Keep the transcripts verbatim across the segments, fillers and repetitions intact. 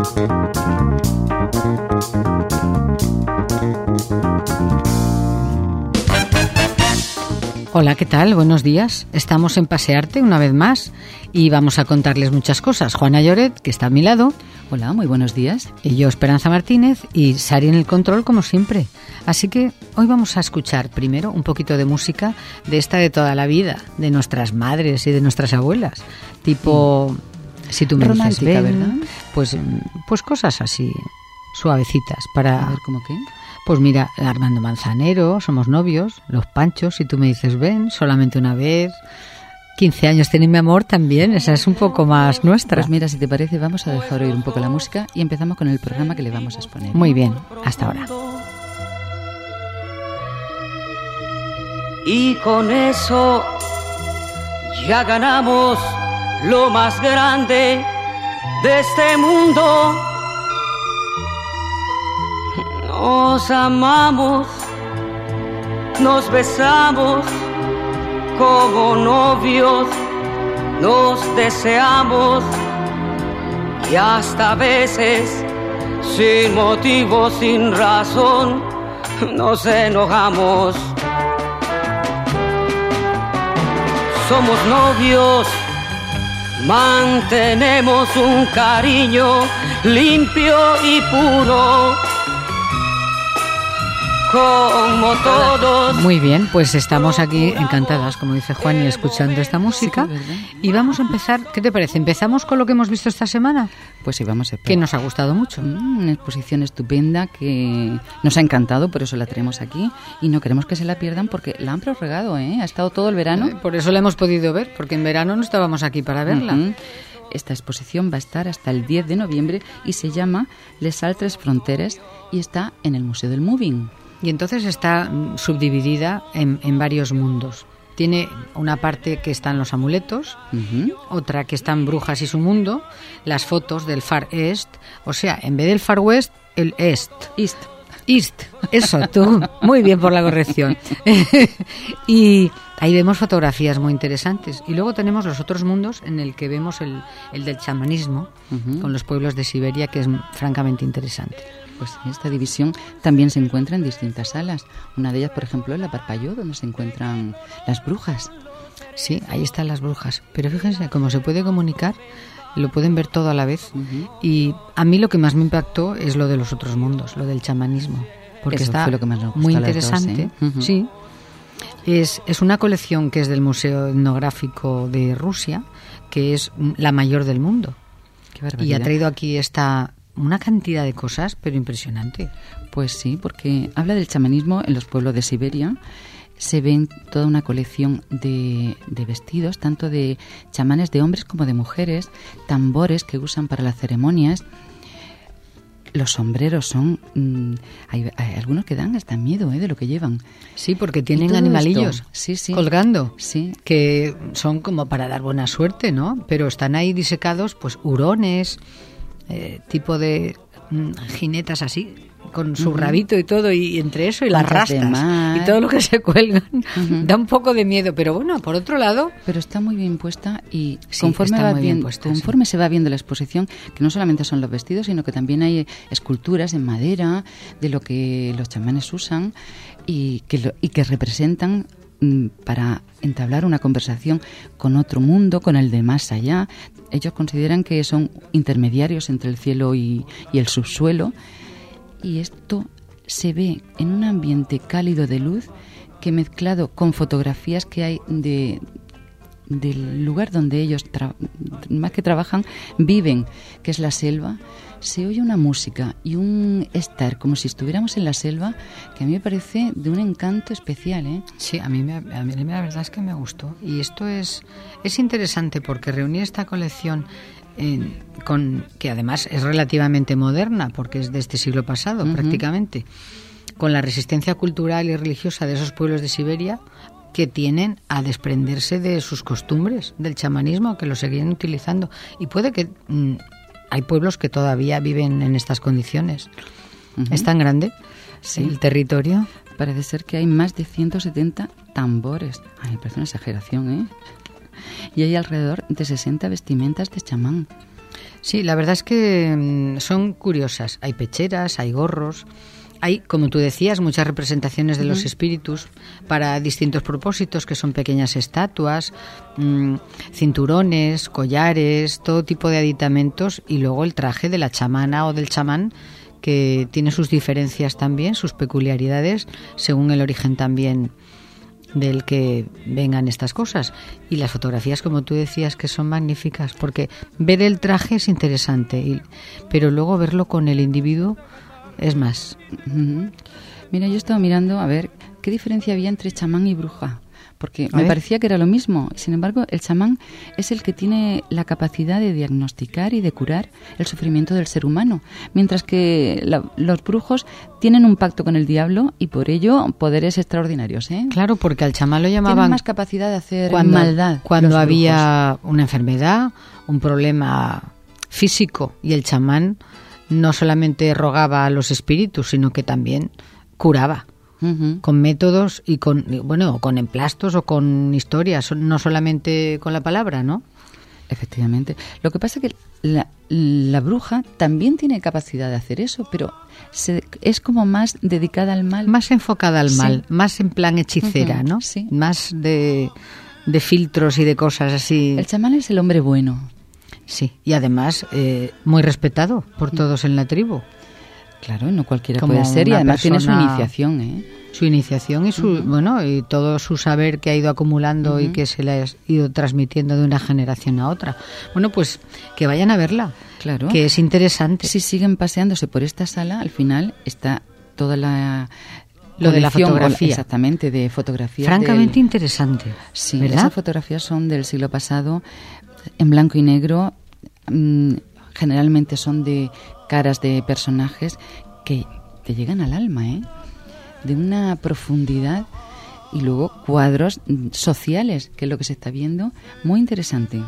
Hola, ¿qué tal? Buenos días. Estamos en Pasearte una vez más y vamos a contarles muchas cosas. Juana Lloret, que está a mi lado. Hola, muy buenos días. Y yo, Esperanza Martínez, y Sari en el control, como siempre. Así que hoy vamos a escuchar primero un poquito de música de esta de toda la vida, de nuestras madres y de nuestras abuelas. Tipo, sí. Si tú me dices, ven, ¿verdad? Pues, pues cosas así, suavecitas para... A ver, ¿cómo qué? Pues mira, Armando Manzanero, Somos novios, Los Panchos, Si tú me dices ven, Solamente una vez, quince años tiene mi amor también, esa es un poco más nuestra. Pues mira, si te parece, vamos a dejar oír un poco la música y empezamos con el programa que le vamos a exponer. Muy bien, hasta ahora. Y con eso ya ganamos lo más grande de este mundo. Nos amamos, nos besamos como novios, nos deseamos y hasta a veces, sin motivo, sin razón, nos enojamos. Somos novios, mantenemos un cariño limpio y puro. Como todos. Muy bien, pues estamos aquí encantadas, como dice Juan, y escuchando esta música. Sí, y vamos a empezar, ¿qué te parece? ¿Empezamos con lo que hemos visto esta semana? Pues sí, vamos a empezar. Que nos ha gustado mucho. Mm, una exposición estupenda que nos ha encantado, por eso la tenemos aquí. Y no queremos que se la pierdan porque la han prorrogado, ¿eh? Ha estado todo el verano. Eh, por eso la hemos podido ver, porque en verano no estábamos aquí para verla. Uh-huh. Esta exposición va a estar hasta el diez de noviembre y se llama Les Altres Fronteres y está en el Museo del Moving. Y entonces está subdividida en, en varios mundos. Tiene una parte que están los amuletos, uh-huh. otra que están brujas y su mundo, las fotos del Far East, o sea, en vez del Far West, el Est. East. East, eso, tú, muy bien por la corrección. Y ahí vemos fotografías muy interesantes. Y luego tenemos los otros mundos en el que vemos el, el del chamanismo, uh-huh. con los pueblos de Siberia, que es francamente interesante. Pues esta división también se encuentra en distintas salas. Una de ellas, por ejemplo, es la Parpalló, donde se encuentran las brujas. Sí, ahí están las brujas. Pero fíjense, como se puede comunicar, lo pueden ver todo a la vez. Uh-huh. Y a mí lo que más me impactó es lo de los otros mundos, lo del chamanismo. Porque Eso está fue lo que más nos gustó muy a las interesante. dos, ¿eh? Uh-huh. Sí. Es, es una colección que es del Museo Etnográfico de Rusia, que es la mayor del mundo. Qué barbaridad. Y ha traído aquí esta... una cantidad de cosas, pero impresionante. Pues sí, porque habla del chamanismo en los pueblos de Siberia. Se ven toda una colección de, de vestidos, tanto de chamanes de hombres como de mujeres, tambores que usan para las ceremonias. Los sombreros son... Mmm, hay, hay algunos que dan hasta miedo, ¿eh?, de lo que llevan. Sí, porque tienen animalillos sí, sí. colgando, sí. que son como para dar buena suerte, ¿no? Pero están ahí disecados, pues, hurones... Eh, tipo de mm, jinetas así, con su uh-huh. rabito y todo, y entre eso y las rastas y todo lo que se cuelgan, uh-huh. da un poco de miedo, pero bueno, por otro lado... Pero está muy bien puesta y sí, conforme, va bien bien, puesta, conforme sí. se va viendo la exposición, que no solamente son los vestidos, sino que también hay esculturas en madera de lo que los chamanes usan y que, lo, y que representan para entablar una conversación con otro mundo, con el de más allá. Ellos consideran que son intermediarios entre el cielo y, y el subsuelo, y esto se ve en un ambiente cálido de luz que, mezclado con fotografías que hay de del lugar donde ellos tra- más que trabajan, viven, que es la selva, se oye una música y un estar como si estuviéramos en la selva que a mí me parece de un encanto especial, ¿eh? Sí, a mí, me, a mí la verdad es que me gustó. Y esto es, es interesante porque reunir esta colección eh, con que además es relativamente moderna porque es de este siglo pasado, uh-huh. prácticamente, con la resistencia cultural y religiosa de esos pueblos de Siberia que tienen a desprenderse de sus costumbres, del chamanismo, que lo seguían utilizando. Y puede que mmm, hay pueblos que todavía viven en estas condiciones. Uh-huh. ¿Es tan grande sí. el territorio? Parece ser que hay más de ciento setenta tambores. Ay, me parece una exageración, ¿eh? Y hay alrededor de sesenta vestimentas de chamán. Sí, la verdad es que mm, son curiosas. Hay pecheras, hay gorros, hay, como tú decías, muchas representaciones de uh-huh. los espíritus para distintos propósitos, que son pequeñas estatuas, mmm, cinturones, collares, todo tipo de aditamentos, y luego el traje de la chamana o del chamán, que tiene sus diferencias también, sus peculiaridades, según el origen también del que vengan estas cosas. Y las fotografías, como tú decías, que son magníficas, porque ver el traje es interesante, y, pero luego verlo con el individuo es más. Uh-huh. Mira, yo estaba mirando a ver qué diferencia había entre chamán y bruja, porque me parecía que era lo mismo. Sin embargo, el chamán es el que tiene la capacidad de diagnosticar y de curar el sufrimiento del ser humano, mientras que la, los brujos tienen un pacto con el diablo y por ello poderes extraordinarios, ¿eh? Claro, porque al chamán lo llamaban... Tienen más capacidad de hacer cuando, maldad. Cuando había una enfermedad, un problema físico, y el chamán no solamente rogaba a los espíritus, sino que también curaba. Uh-huh. Con métodos y con, bueno, con emplastos o con historias, no solamente con la palabra, ¿no? Efectivamente. Lo que pasa es que la, la bruja también tiene capacidad de hacer eso, pero se, es como más dedicada al mal. Más enfocada al mal, sí. Más en plan hechicera, uh-huh. ¿no? Sí. Más de, de filtros y de cosas así. El chamán es el hombre bueno. Sí, y además eh, muy respetado por todos en la tribu. Claro, no cualquiera puede ser, y además tiene su iniciación, ¿eh? Su iniciación y su uh-huh. bueno, y todo su saber que ha ido acumulando uh-huh. y que se le ha ido transmitiendo de una generación a otra. Bueno, pues que vayan a verla, claro, que es interesante. Si siguen paseándose por esta sala, al final está toda la lo de la fotografía, exactamente, de fotografías. Francamente del... interesante. Sí, ¿verdad? Esas fotografías son del siglo pasado, en blanco y negro. Mmm, generalmente son de caras de personajes que te llegan al alma, ¿eh? De una profundidad, y luego cuadros sociales, que es lo que se está viendo, muy interesante.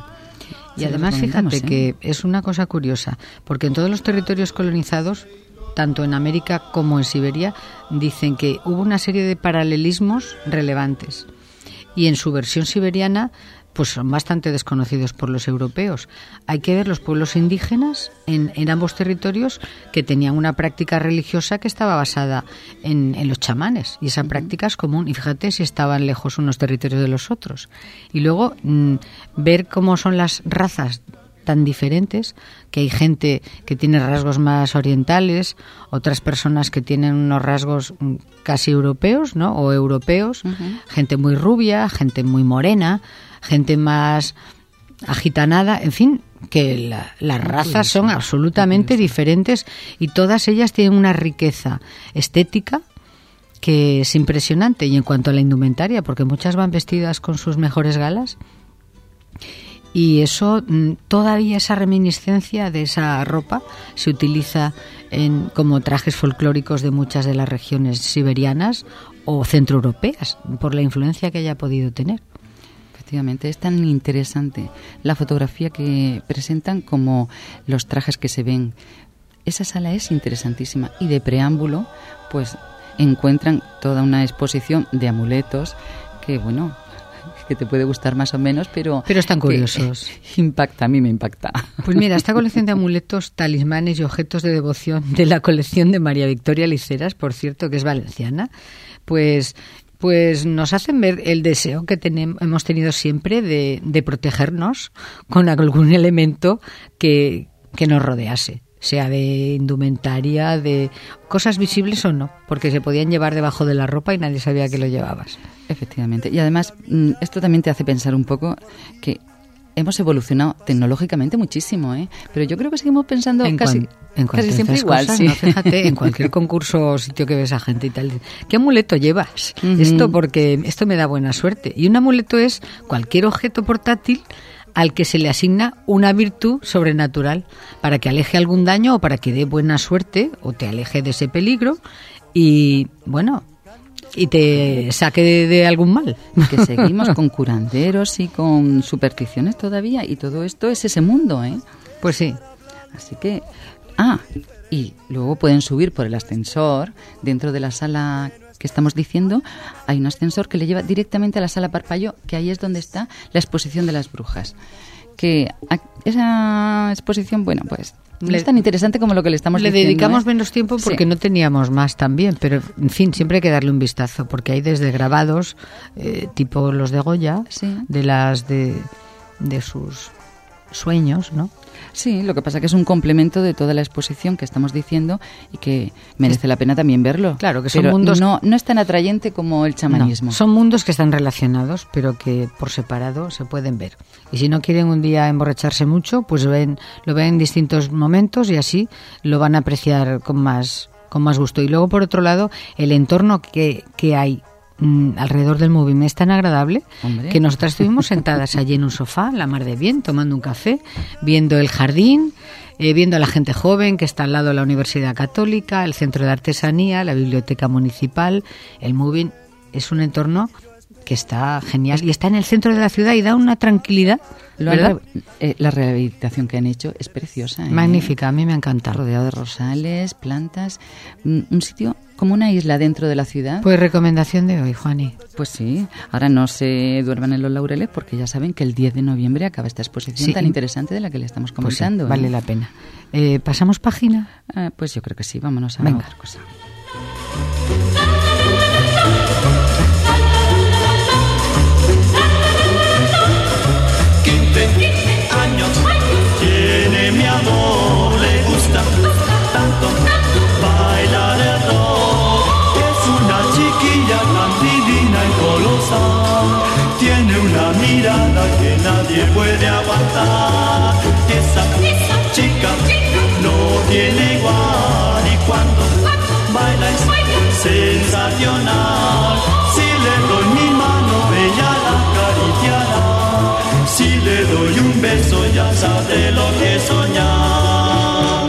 Y además fíjate ¿eh? que es una cosa curiosa, porque en todos los territorios colonizados, tanto en América como en Siberia, dicen que hubo una serie de paralelismos relevantes, y en su versión siberiana pues son bastante desconocidos por los europeos. Hay que ver los pueblos indígenas en, en ambos territorios, que tenían una práctica religiosa que estaba basada en, en los chamanes, y esa uh-huh. práctica es común, y fíjate si estaban lejos unos territorios de los otros. Y luego mmm, ver cómo son las razas tan diferentes, que hay gente que tiene rasgos más orientales, otras personas que tienen unos rasgos casi europeos, ¿no? O europeos, uh-huh. gente muy rubia, gente muy morena, gente más agitanada, en fin, que la, las razas son absolutamente diferentes, y todas ellas tienen una riqueza estética que es impresionante. Y en cuanto a la indumentaria, porque muchas van vestidas con sus mejores galas, y eso, todavía esa reminiscencia de esa ropa se utiliza en, como trajes folclóricos de muchas de las regiones siberianas o centroeuropeas, por la influencia que haya podido tener. Efectivamente, es tan interesante la fotografía que presentan como los trajes que se ven. Esa sala es interesantísima, y de preámbulo pues encuentran toda una exposición de amuletos que, bueno, que te puede gustar más o menos, pero... Pero están curiosos. Impacta, a mí me impacta. Pues mira, esta colección de amuletos, talismanes y objetos de devoción de la colección de María Victoria Liceras, por cierto, que es valenciana, pues... pues nos hacen ver el deseo que tenemos, hemos tenido siempre de, de protegernos con algún elemento que, que nos rodease, sea de indumentaria, de cosas visibles o no, porque se podían llevar debajo de la ropa y nadie sabía que lo llevabas. Efectivamente. Y además, esto también te hace pensar un poco que hemos evolucionado tecnológicamente muchísimo, ¿eh? Pero yo creo que seguimos pensando en casi, en casi siempre igual. Cosas, sí. ¿no? Fíjate, en cualquier concurso o sitio que ves a gente y tal, ¿qué amuleto llevas? Uh-huh. Esto porque esto me da buena suerte. Y un amuleto es cualquier objeto portátil al que se le asigna una virtud sobrenatural para que aleje algún daño o para que dé buena suerte o te aleje de ese peligro y, bueno, y te saque de, de algún mal. Que seguimos con curanderos y con supersticiones todavía, y todo esto es ese mundo, ¿eh? Pues sí. Así que... Ah, y luego pueden subir por el ascensor dentro de la sala que estamos diciendo. Hay un ascensor que le lleva directamente a la sala Parpayo, que ahí es donde está la exposición de las brujas, que a, esa exposición, bueno, pues no le, es tan interesante como lo que le estamos le diciendo. Le dedicamos ¿eh? menos tiempo porque sí. no teníamos más también, pero en fin, siempre hay que darle un vistazo, porque hay desde grabados, eh, tipo los de Goya, sí. de las de, de sus sueños, ¿no? Sí, lo que pasa que es un complemento de toda la exposición que estamos diciendo y que merece la pena también verlo. Claro, que son pero mundos... no, no es tan atrayente como el chamanismo. No, son mundos que están relacionados, pero que por separado se pueden ver. Y si no quieren un día emborracharse mucho, pues ven, lo ven en distintos momentos y así lo van a apreciar con más, con más gusto. Y luego, por otro lado, el entorno que, que hay alrededor del movimiento es tan agradable. Hombre. Que nosotras estuvimos sentadas allí en un sofá, la mar de bien, tomando un café, viendo el jardín, eh, viendo a la gente joven que está al lado de la Universidad Católica, el Centro de Artesanía, la Biblioteca Municipal. El Moving es un entorno que está genial y está en el centro de la ciudad y da una tranquilidad, ¿verdad? Eh, la rehabilitación que han hecho es preciosa, ¿eh? Magnífica, a mí me encanta. Rodeado de rosales, plantas, un, un sitio como una isla dentro de la ciudad. Pues recomendación de hoy, Juani. Pues sí, ahora no se duerman en los laureles porque ya saben que el diez de noviembre acaba esta exposición sí. tan interesante de la que le estamos comentando. Pues sí, vale ¿eh? la pena. Eh, ¿Pasamos página? Ah, pues yo creo que sí, vámonos a Venga. otra cosa. Años tiene mi amor, le gusta tanto bailar el rock. Es una chiquilla tan divina y colosal, tiene una mirada que nadie puede aguantar. Esa chica no tiene igual y cuando baila es sensacional. Si le doy mi mano ella la acariciará. Si le doy un beso ya sabré lo que soñar.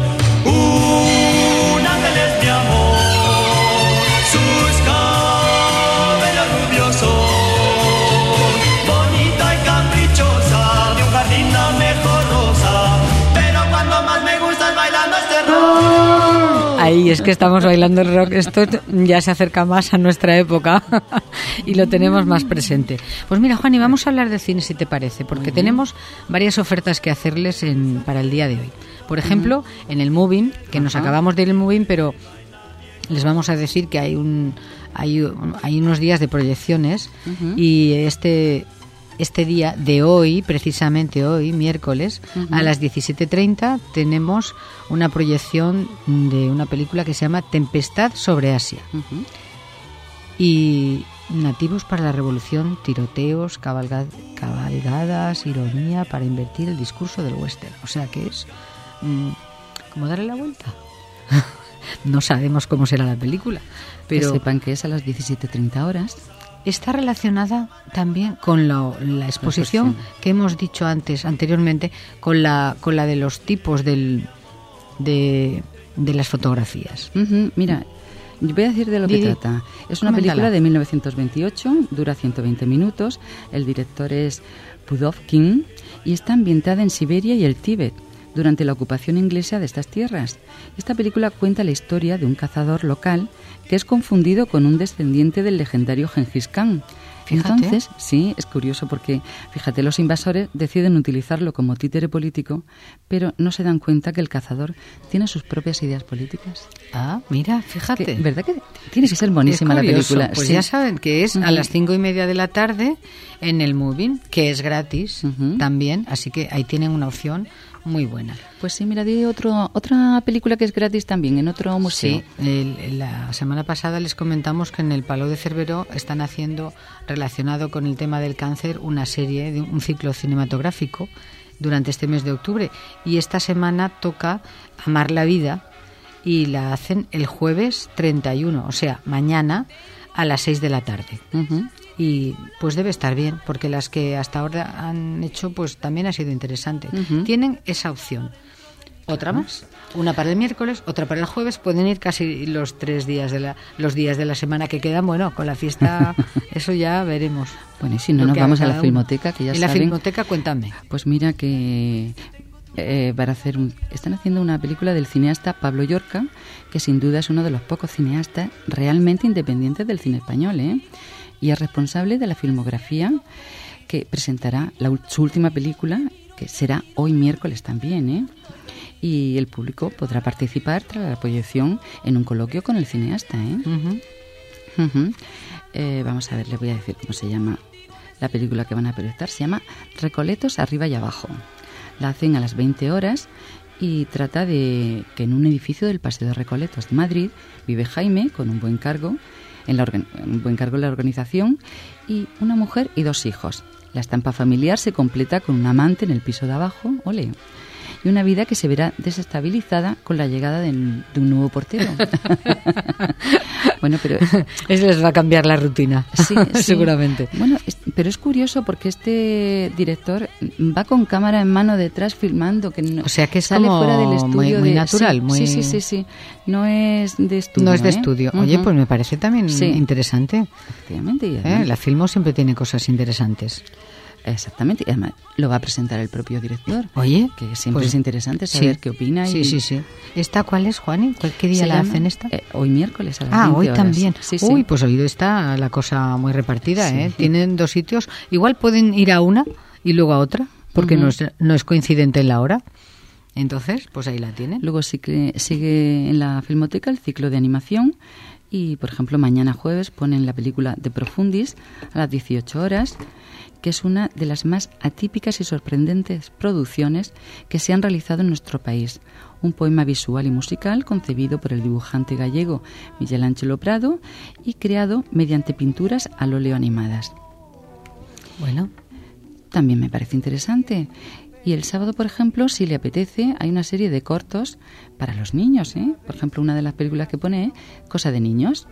Un ángel es mi amor, sus cabellos rubiosos, bonita y caprichosa, de un jardín la mejor rosa, pero cuando más me gusta es bailando este rock. Ahí es que estamos bailando el rock, esto ya se acerca más a nuestra época y lo tenemos más presente. Pues mira, Juan, y vamos a hablar de cine si te parece, porque tenemos varias ofertas que hacerles en, para el día de hoy. Por ejemplo, uh-huh. en el Moving, que nos uh-huh. acabamos de ir al Moving, pero les vamos a decir que hay un hay, hay unos días de proyecciones uh-huh. y este... Este día de hoy, precisamente hoy, miércoles, uh-huh. a las diecisiete treinta, tenemos una proyección de una película que se llama Tempestad sobre Asia. Uh-huh. Y nativos para la revolución, tiroteos, cabalga- cabalgadas, ironía para invertir el discurso del western. O sea que es mmm, como darle la vuelta. No sabemos cómo será la película, pero que sepan que es a las diecisiete treinta horas. Está relacionada también con la, la exposición que hemos dicho antes, anteriormente, con la con la de los tipos del, de, de las fotografías. Uh-huh. Mira, yo voy a decir de lo que Didi, trata. Es una coméntala. película de mil novecientos veintiocho, dura ciento veinte minutos, el director es Pudovkin y está ambientada en Siberia y el Tíbet, durante la ocupación inglesa de estas tierras. Esta película cuenta la historia de un cazador local que es confundido con un descendiente del legendario Gengis Khan. Fíjate. Entonces, sí, es curioso porque, fíjate, los invasores deciden utilizarlo como títere político, pero no se dan cuenta que el cazador tiene sus propias ideas políticas. Ah, mira, fíjate. Que, ¿verdad que tiene que ser buenísima la película? Pues sí. ya saben que es uh-huh. a las cinco y media de la tarde en el Moving, que es gratis uh-huh. también, así que ahí tienen una opción muy buena. Pues sí, mira, di otro, otra película que es gratis también, en otro museo. Sí, el, la semana pasada les comentamos que en el Palau de Cerveró están haciendo, relacionado con el tema del cáncer, una serie, de un ciclo cinematográfico durante este mes de octubre. Y esta semana toca Amar la vida y la hacen el jueves treinta y uno, o sea, mañana a las seis de la tarde. Uh-huh. Y pues debe estar bien, porque las que hasta ahora han hecho pues también ha sido interesante. Uh-huh. Tienen esa opción. Otra uh-huh. más, una para el miércoles, otra para el jueves. Pueden ir casi los tres días de la, los días de la semana que quedan. Bueno, con la fiesta eso ya veremos. Bueno, y si no nos vamos a la Filmoteca, que ya en saben. En la Filmoteca, cuéntame. Pues mira que eh, para hacer un, están haciendo una película del cineasta Pablo Llorca, que sin duda es uno de los pocos cineastas realmente independientes del cine español, ¿eh? Y es responsable de la filmografía que presentará la, su última película que será hoy miércoles también, ¿eh? Y el público podrá participar tras la proyección en un coloquio con el cineasta, ¿eh? Ujú. Uh-huh. Eh, vamos a ver, le voy a decir cómo se llama la película que van a proyectar. Se llama Recoletos arriba y abajo. La hacen a las veinte horas y trata de que en un edificio del Paseo de Recoletos de Madrid vive Jaime con un buen cargo en la organ- un buen cargo en la organización y una mujer y dos hijos. La estampa familiar se completa con un amante en el piso de abajo, ole, y una vida que se verá desestabilizada con la llegada de, de un nuevo portero. Bueno, pero Eso les va a cambiar la rutina, sí, sí. seguramente. Bueno, es- pero es curioso porque este director va con cámara en mano detrás filmando, que no, O sea que es sale como fuera del muy- estudio muy de- natural, sí, muy- sí, sí, sí, sí. No es de estudio. No es de ¿eh? estudio. Oye, Ujú. pues me parece también Sí. interesante. Efectivamente, y ¿eh? además- La Filmo siempre tiene cosas interesantes. Exactamente, y además lo va a presentar el propio director. Oye, Que siempre pues, es interesante saber sí. qué opina. Sí, y sí, sí. ¿Esta cuál es, Juani? ¿Cuál- ¿Qué día se la llama, hacen esta? eh, hoy miércoles a las Ah, veinte hoy horas. también. Sí, sí. Uy, pues hoy está la cosa muy repartida, Sí. ¿eh? Tienen dos sitios. Igual pueden ir a una y luego a otra, porque Ujú. no, es, no es coincidente en la hora. Entonces, pues ahí la tienen. Luego sigue, sigue en la Filmoteca el ciclo de animación y, por ejemplo, mañana jueves ponen la película De Profundis a las dieciocho horas, que es una de las más atípicas y sorprendentes producciones que se han realizado en nuestro país. Un poema visual y musical concebido por el dibujante gallego Miguel Ángelo Prado y creado mediante pinturas al óleo animadas. Bueno, También me parece interesante. Y el sábado, por ejemplo, si le apetece, hay una serie de cortos para los niños, ¿eh? Por ejemplo, una de las películas que pone, Cosa de niños.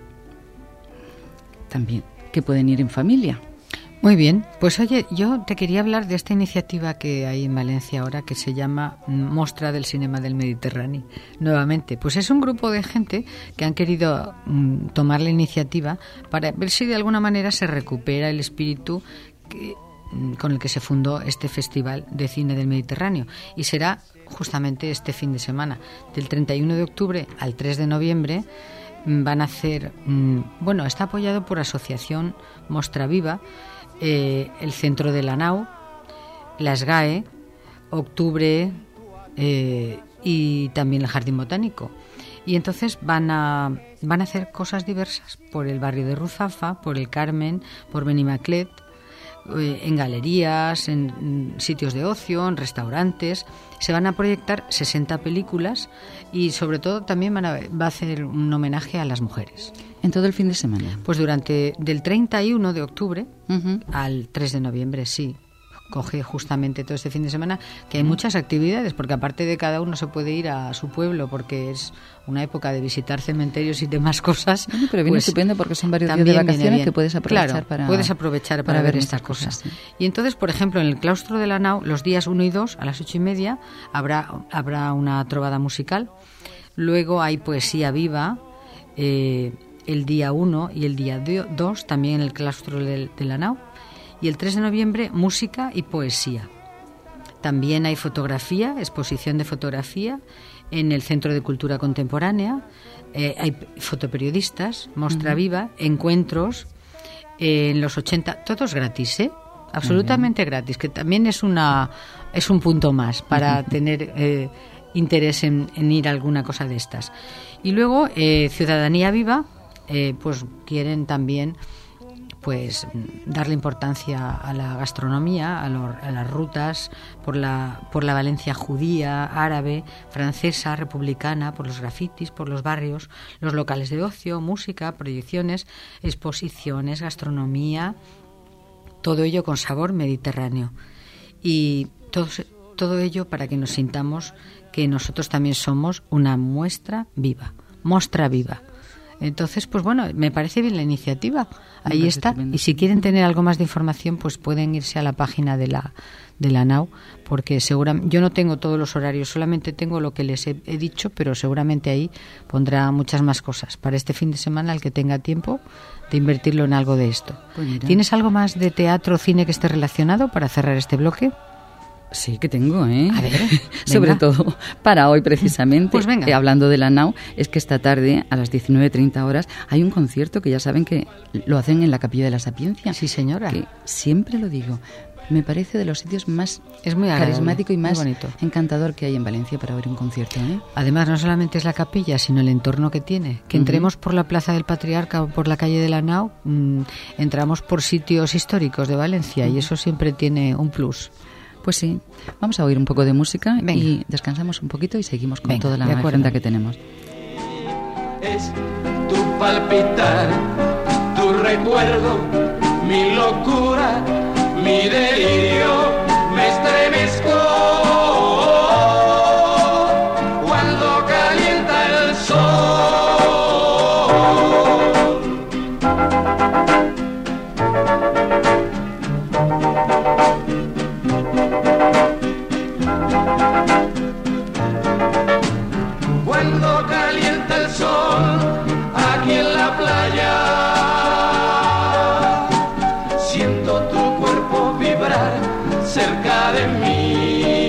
También, que pueden ir en familia. muy bien. Pues oye, yo te quería hablar de esta iniciativa que hay en Valencia ahora que se llama Mostra del Cinema del Mediterráneo. Nuevamente, pues es un grupo de gente que han querido mm, tomar la iniciativa para ver si de alguna manera se recupera el espíritu que, mm, con el que se fundó este Festival de Cine del Mediterráneo. Y será justamente este fin de semana, del treinta y uno de octubre al tres de noviembre. Van a hacer, mm, bueno, está apoyado por Asociación Mostra Viva, eh, el Centro de la Nau, las G A E, Octubre eh, y también el Jardín Botánico. Y entonces van a, van a hacer cosas diversas por el barrio de Ruzafa, por el Carmen, por Benimaclet, eh, en galerías, en, en sitios de ocio, en restaurantes. Se van a proyectar sesenta películas y sobre todo también van a, va a hacer un homenaje a las mujeres. En todo el fin de semana. Pues durante del treinta y uno de octubre Ujú. al tres de noviembre, sí, coge justamente todo este fin de semana, que hay muchas actividades, porque aparte de cada uno se puede ir a su pueblo, porque es una época de visitar cementerios y demás cosas. Bueno, pero viene pues estupendo porque son varios días también de viene vacaciones bien. que puedes aprovechar Claro, para puedes aprovechar para, para ver, ver estas muchas cosas, cosas. sí. Y entonces, por ejemplo, en el claustro de la Nau, los días uno y dos, a las ocho y media, habrá, habrá una trovada musical. Luego hay poesía viva, eh, el día uno y el día dos, también en el claustro de, de la Nau. Y el tres de noviembre, música y poesía. También hay fotografía, exposición de fotografía en el Centro de Cultura Contemporánea. Eh, hay fotoperiodistas, Mostra Uh-huh. Viva, encuentros eh, en los ochenta, todos gratis, ¿eh? Absolutamente gratis, que también es una es un punto más para Uh-huh. tener eh, interés en, en ir a alguna cosa de estas. Y luego eh, Ciudadanía Viva, eh, pues quieren también pues darle importancia a la gastronomía, a, lo, a las rutas por la por la Valencia judía, árabe, francesa, republicana, por los grafitis, por los barrios, los locales de ocio, música, proyecciones, exposiciones, gastronomía, todo ello con sabor mediterráneo. Y todo, todo ello para que nos sintamos que nosotros también somos una muestra viva, mostra viva. Entonces, pues bueno, me parece bien la iniciativa. Ahí Me está. estupendo. Y si quieren tener algo más de información, pues pueden irse a la página de la de la Nau, porque seguramente yo no tengo todos los horarios, solamente tengo lo que les he, he dicho, pero seguramente ahí pondrá muchas más cosas para este fin de semana, el que tenga tiempo de invertirlo en algo de esto. Pues mira. ¿Tienes algo más de teatro o cine que esté relacionado para cerrar este bloque? Sí, que tengo, ¿eh? A ver, Sobre venga. todo para hoy precisamente. Pues venga. Eh, hablando de la Nau, es que esta tarde a las diecinueve treinta horas hay un concierto que ya saben que lo hacen en la Capilla de la Sapiencia. Sí, señora. Que siempre lo digo, me parece de los sitios más es muy carismático y más muy bonito, encantador que hay en Valencia para ver un concierto, ¿eh? Además, no solamente es la capilla, sino el entorno que tiene. Que entremos uh-huh. por la Plaza del Patriarca o por la calle de la Nau, mmm, entramos por sitios históricos de Valencia uh-huh. y eso siempre tiene un plus. Pues sí, vamos a oír un poco de música. Venga. Y descansamos un poquito y seguimos con Venga, toda la agenda que tenemos. Es tu palpitar, tu recuerdo, mi locura, mi delirio, me estremezco cuando calienta el sol. Cuando calienta el sol aquí en la playa, siento tu cuerpo vibrar cerca de mí.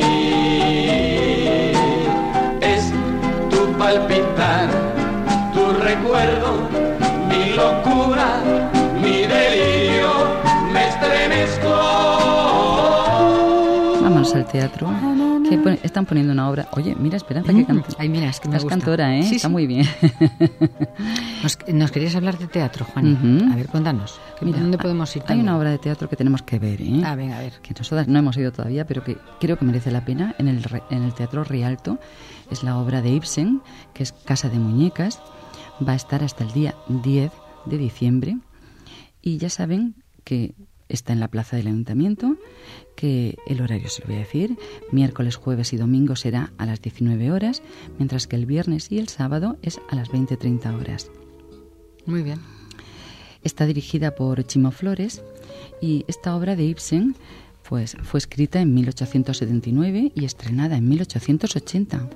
Es tu palpitar, tu recuerdo, mi locura, mi delirio, me estremezco. Vamos al teatro. Que pon- están poniendo una obra. Oye, mira, Esperanza, que canta. Ay, mira, es que me es gusta. cantora, ¿eh? Sí, Está sí. muy bien. Nos, nos querías hablar de teatro, Juani. Uh-huh. A ver, cuéntanos. Mira, ¿Dónde podemos ir hay también? una obra de teatro que tenemos que ver, ¿eh? Ah, venga, a ver. Que nosotras no hemos ido todavía, pero que creo que merece la pena. En el, en el Teatro Rialto es la obra de Ibsen, que es Casa de Muñecas. Va a estar hasta el día diez de diciembre. Y ya saben que está en la plaza del Ayuntamiento, que el horario se lo voy a decir, miércoles, jueves y domingo será a las diecinueve horas, mientras que el viernes y el sábado es a las veinte treinta horas. Muy bien. Está dirigida por Chimo Flores y esta obra de Ibsen pues, fue escrita en mil ochocientos setenta y nueve y estrenada en mil ochocientos ochenta.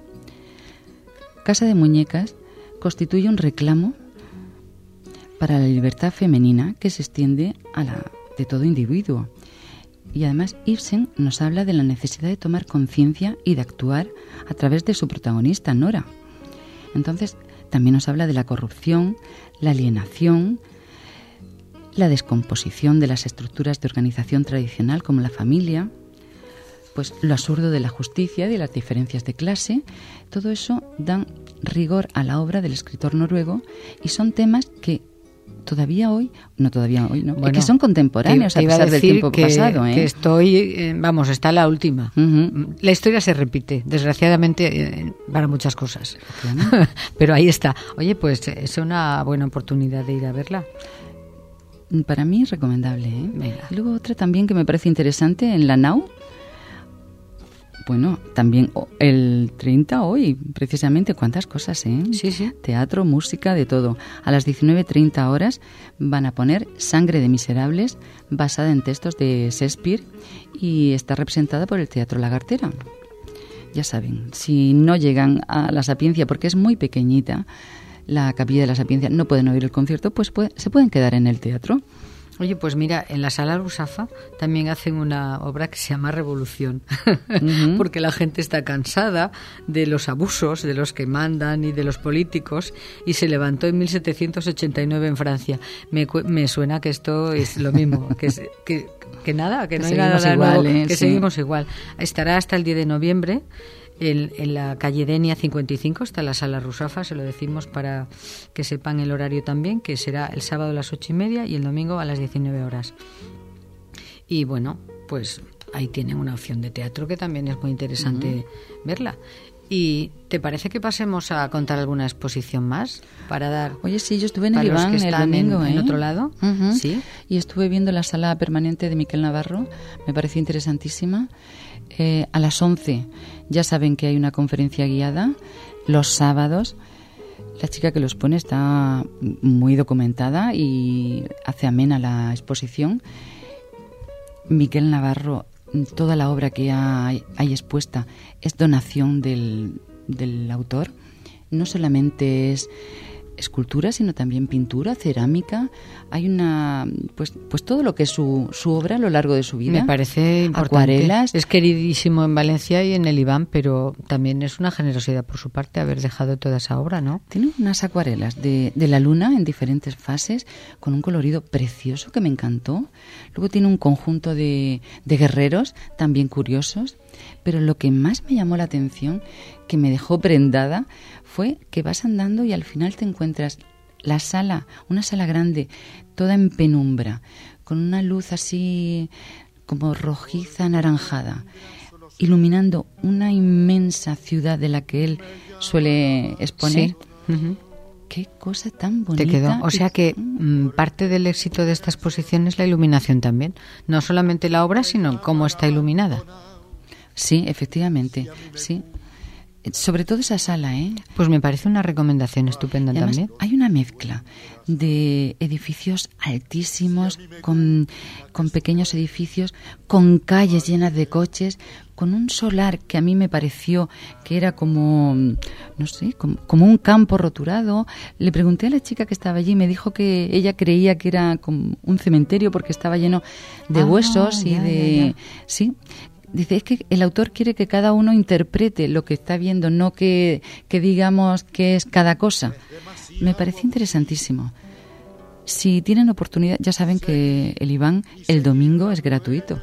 Casa de Muñecas constituye un reclamo para la libertad femenina que se extiende a la de todo individuo. Y además Ibsen nos habla de la necesidad de tomar conciencia y de actuar a través de su protagonista, Nora. Entonces, también nos habla de la corrupción, la alienación, la descomposición de las estructuras de organización tradicional como la familia, pues lo absurdo de la justicia y de las diferencias de clase. Todo eso dan rigor a la obra del escritor noruego y son temas que todavía hoy, no todavía hoy, no, bueno, que son contemporáneos te, te a pesar del tiempo que, pasado. ¿eh? Que estoy, eh, vamos, está la última. Uh-huh. La historia se repite, desgraciadamente, eh, para muchas cosas. Pero ahí está. Oye, pues es una buena oportunidad de ir a verla. Para mí es recomendable. ¿eh? Venga. Y luego otra también que me parece interesante, en la Nau. Bueno, también el treinta hoy, precisamente, cuántas cosas, ¿eh? Sí, sí. Teatro, música, de todo. A las diecinueve treinta horas van a poner Sangre de Miserables, basada en textos de Shakespeare y está representada por el Teatro Lagartera. Ya saben, si no llegan a la Sapiencia, porque es muy pequeñita, la Capilla de la Sapiencia, no pueden oír el concierto, pues puede, se pueden quedar en el teatro. Oye, pues mira, en la Sala Rusafa también hacen una obra que se llama Revolución, uh-huh. porque la gente está cansada de los abusos, de los que mandan y de los políticos, y se levantó en mil setecientos ochenta y nueve en Francia. Me, me suena que esto es lo mismo, que, es, que, que nada, que, que no hay nada igual, nuevo, eh, que sí. seguimos igual. Estará hasta el diez de noviembre. En, en la calle Denia cincuenta y cinco está la Sala Rusafa, se lo decimos para que sepan el horario también, que será el sábado a las ocho y media y el domingo a las diecinueve horas. Y bueno, pues ahí tienen una opción de teatro que también es muy interesante uh-huh. verla. ¿Y te parece que pasemos a contar alguna exposición más para dar? Oye, sí, yo estuve en el para Iván los que el están domingo, en, ¿eh? en otro lado, uh-huh. sí. Y estuve viendo la sala permanente de Miquel Navarro, me pareció interesantísima. Eh, a las once ya saben que hay una conferencia guiada los sábados. La chica que los pone está muy documentada y hace amena la exposición. Miquel Navarro, toda la obra que hay, hay expuesta es donación del, del autor. No solamente es escultura, sino también pintura, cerámica. Hay una, pues, pues todo lo que es su, su obra a lo largo de su vida. Me parece importante. Acuarelas. Es queridísimo en Valencia y en el Iván, pero también es una generosidad por su parte haber dejado toda esa obra, ¿no? Tiene unas acuarelas de, de la luna en diferentes fases, con un colorido precioso que me encantó. Luego tiene un conjunto de, de guerreros también curiosos. Pero lo que más me llamó la atención, que me dejó prendada, fue que vas andando y al final te encuentras la sala, una sala grande, toda en penumbra, con una luz así como rojiza, anaranjada, iluminando una inmensa ciudad de la que él suele exponer. Sí. Uh-huh. Qué cosa tan bonita. Te quedó. O sea que mm, parte del éxito de esta exposición es la iluminación también. No solamente la obra, sino cómo está iluminada. Sí, efectivamente, sí. Sobre todo esa sala, ¿eh? Pues me parece una recomendación estupenda. Además, también. Hay una mezcla de edificios altísimos, con, con pequeños edificios, con calles llenas de coches, con un solar que a mí me pareció que era como, no sé, como, como un campo roturado. Le pregunté a la chica que estaba allí y me dijo que ella creía que era como un cementerio porque estaba lleno de ah, huesos y ya, de... Ya, ya. Sí. Dice, es que el autor quiere que cada uno interprete lo que está viendo, no que, que digamos que es cada cosa. Me parece interesantísimo. Si tienen oportunidad, ya saben que el Iván el domingo es gratuito.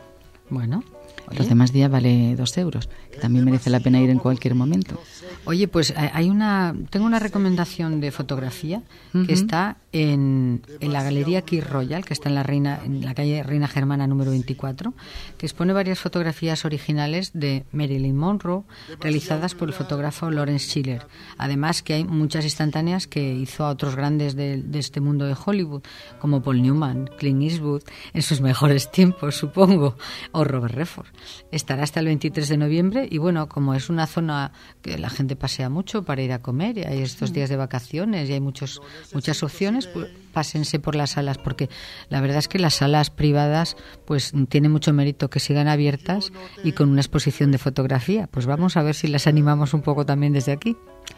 Bueno, oye. Los demás días vale dos euros, que también merece la pena ir en cualquier momento. Oye, pues hay una, tengo una recomendación de fotografía uh-huh. que está en, en la Galería Key Royal, que está en la Reina, en la calle Reina Germana número veinticuatro, que expone varias fotografías originales de Marilyn Monroe realizadas por el fotógrafo Lawrence Schiller. Además que hay muchas instantáneas que hizo a otros grandes de, de este mundo de Hollywood, como Paul Newman, Clint Eastwood, en sus mejores tiempos, supongo, o Robert Redford. Estará hasta el veintitrés de noviembre y bueno, como es una zona que la gente pasea mucho para ir a comer y hay estos días de vacaciones y hay muchos muchas opciones, pues pásense por las salas, porque la verdad es que las salas privadas pues tiene mucho mérito que sigan abiertas y con una exposición de fotografía. Pues vamos a ver si las animamos un poco también desde aquí.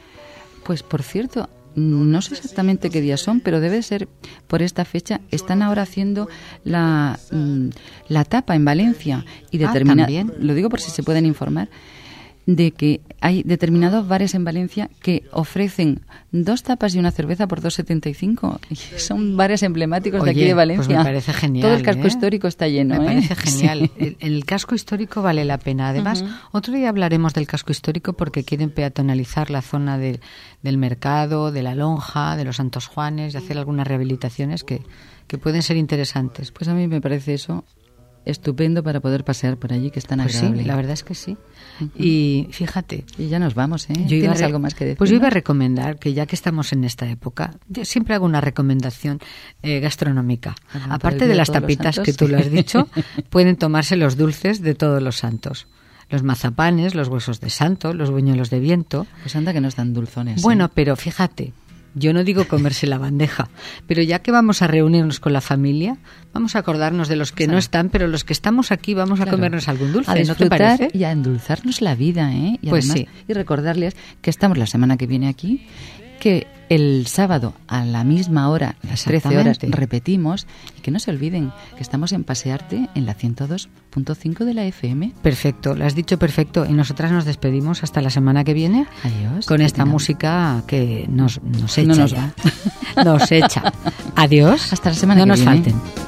Pues por cierto, no sé exactamente qué días son, pero debe ser por esta fecha. Están ahora haciendo la, la tapa en Valencia y determina, ah, lo digo por si se pueden informar, de que hay determinados bares en Valencia que ofrecen dos tapas y una cerveza por dos setenta y cinco. Son bares emblemáticos Oye, de aquí de Valencia. Pues me parece genial. Todo el casco ¿eh? histórico está lleno. Me ¿eh? parece genial. Sí. El, el casco histórico vale la pena. Además, uh-huh. otro día hablaremos del casco histórico porque quieren peatonalizar la zona de, del mercado, de la lonja, de los Santos Juanes, y hacer algunas rehabilitaciones que, que pueden ser interesantes. Pues a mí me parece eso estupendo para poder pasear por allí, que es tan pues agradable. Sí, la verdad es que sí. Uh-huh. Y fíjate. Y ya nos vamos, ¿eh? Yo ¿Tienes re- algo más que decir? Pues yo iba a recomendar que ya que estamos en esta época, yo siempre hago una recomendación eh, gastronómica. Ah, aparte de las tapitas que tú lo has dicho, pueden tomarse los dulces de todos los santos. Los mazapanes, los huesos de santo, los buñuelos de viento. Pues anda que no están dulzones. Bueno, ¿eh? pero fíjate. Yo no digo comerse la bandeja, pero ya que vamos a reunirnos con la familia, vamos a acordarnos de los que no están, pero los que estamos aquí vamos a claro. comernos algún dulce, a ¿no te parece? Y a endulzarnos la vida, ¿eh? Y pues además, sí. Y recordarles que estamos la semana que viene aquí, que el sábado a la misma hora, las trece horas, repetimos, y que no se olviden que estamos en Pasearte en la ciento dos punto cinco de la F M. Perfecto, lo has dicho perfecto. Y nosotras nos despedimos hasta la semana que viene. Adiós. Con esta tenemos. música que nos, nos echa no nos ya. Nos echa. Adiós. Hasta la semana no que viene. No nos falten.